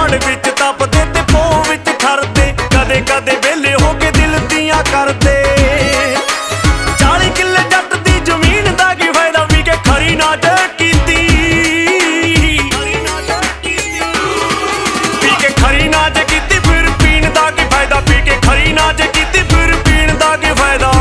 ਠੰਡ ਵਿੱਚ ਤਪਦੇ ਤੇ ਪੋਹ ਵਿੱਚ ਠਰਦੇ, ਕਦੇ ਕਦੇ ਵੇਲੇ ਹੋ ਕੇ ਦਿਲ ਦੀਆਂ ਕਰਦੇ। 40 ਕਿੱਲੇ ਜੱਟ ਦੀ ਜ਼ਮੀਨ ਦਾ ਕੀ ਫਾਇਦਾ, ਵੀ ਕੇ ਖਰੀ ਨਾ ਜੇ ਕੀਤੀ, ਵੀ ਕੇ ਖਰੀ ਨਾ ਜੇ ਕੀਤੀ ਫਿਰ ਪੀਣ ਦਾ ਕੀ ਫਾਇਦਾ, ਵੀ ਕੇ ਖਰੀ ਨਾ ਜੇ ਕੀਤੀ ਫਿਰ ਪੀਣ ਦਾ ਕੀ ਫਾਇਦਾ।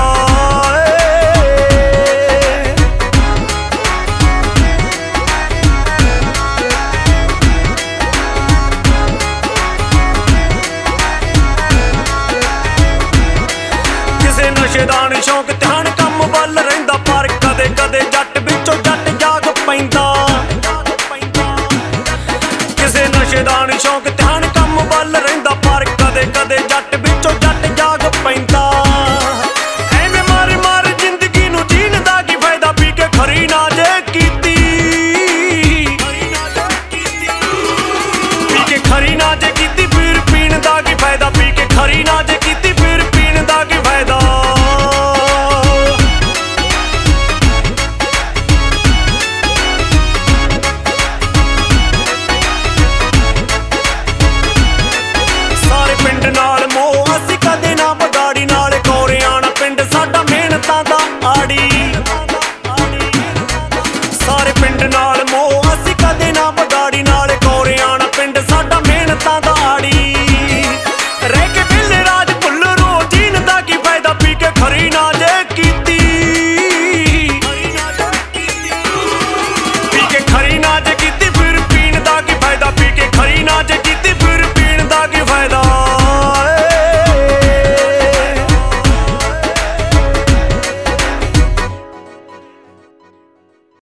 ਨਸ਼ੇ ਦਾ ਨੀ ਸ਼ੌਕ ਧਿਆਨ ਕੰਮ ਵੱਲ ਰਹਿੰਦਾ, ਪਰ ਕਦੇ ਕਦੇ ਜੱਟ ਵਿੱਚੋਂ ਜੱਟ ਜਾਗ ਪੈਂਦਾ। ਕਿਸੇ ਨਸ਼ੇ ਦਾ ਨੀ ਸ਼ੌਕ ਧਿਆਨ ਕੰਮ ਵੱਲ ਰਹਿੰਦਾ, ਪਰ ਕਦੇ ਕਦੇ ਜੱਟ ਵਿੱਚੋਂ ਜੱਟ ਜਾਗ ਪੈਂਦਾ। ਐਵੇਂ ਮਾਰ ਮਾਰ ਜ਼ਿੰਦਗੀ ਨੂੰ ਜੀਣ ਦਾ ਕੀ ਫਾਇਦਾ, ਪੀ ਕੇ ਖਰੀ ਨਾ ਜੇ ਕੀਤੀ, ਪੀ ਕੇ ਖਰੀ ਨਾ ਜੇ ਕੀਤੀ ਫਿਰ ਪੀਣ ਦਾ ਕੀ ਫਾਇਦਾ, ਪੀ ਕੇ ਖਰੀ ਨਾ ਜੇ ਕੀਤੀ ਫਿਰ ਪੀਣ ਦਾ ਕੀ ਫਾਇਦਾ। ਨਾਲ ਮੋਹ ਅਸੀਂ ਕਦੇ ਨਾ ਵਿਗਾੜੀ, ਨਾਲ ਕੋਰਿਆਣਾ ਪਿੰਡ ਸਾਡਾ ਮਿਹਨਤਾਂ ਦਾ ਆੜੀ। ਸਾਰੇ ਪਿੰਡ ਨਾਲ ਮੋਹ ਅਸੀਂ ਕਦੇ ਨਾ ਵਿਗਾੜੀ, ਨਾਲ ਕੋਰਿਆਣਾ ਪਿੰਡ ਸਾਡਾ ਮਿਹਨਤਾਂ ਦਾ ਆੜੀ। ਰਹਿ ਕੇ ਵੇਲੇ ਰਾਜ ਭੁੱਲ ਰੋ ਜੀਣ ਦਾ ਕੀ ਫਾਇਦਾ, ਪੀ ਕੇ ਖਰੀ ਨਾ